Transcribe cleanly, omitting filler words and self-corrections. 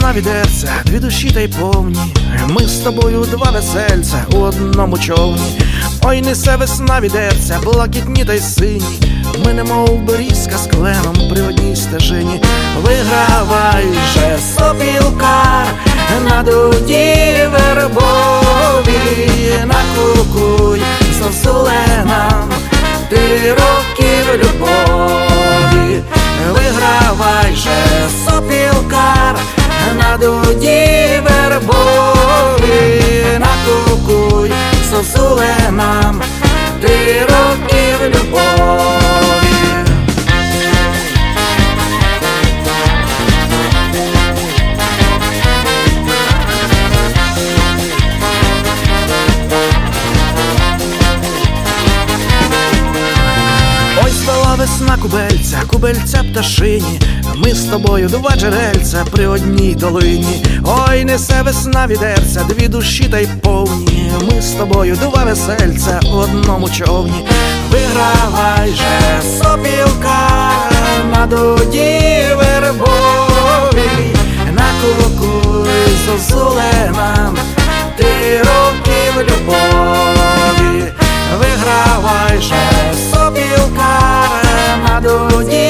весна відерця, дві душі та й повні. Ми з тобою два весельця у одному човні. Ой, несе весна відерця, блакитні та й сині. Ми немов берізка з кленом при одній стежині. Вигравай же, сопілкар, на дуді вербовій. Накукуй, зозуленам, ти років любові. Вигравай же, сопілкар, на дуді вербовій. Накукуй, зозуленам, ти років любові. Ой, звела весна кубельця, кубельця пташині. Ми з тобою два джерельця при одній долині. Ой, несе весна відерця, дві душі та й повні. Ми з тобою два весельця у одному човні. Вигравай же, сопілка, на дуді вербовій. Накукуй, зозуленам, ти років любові. Вигравай же, сопілка, на дуді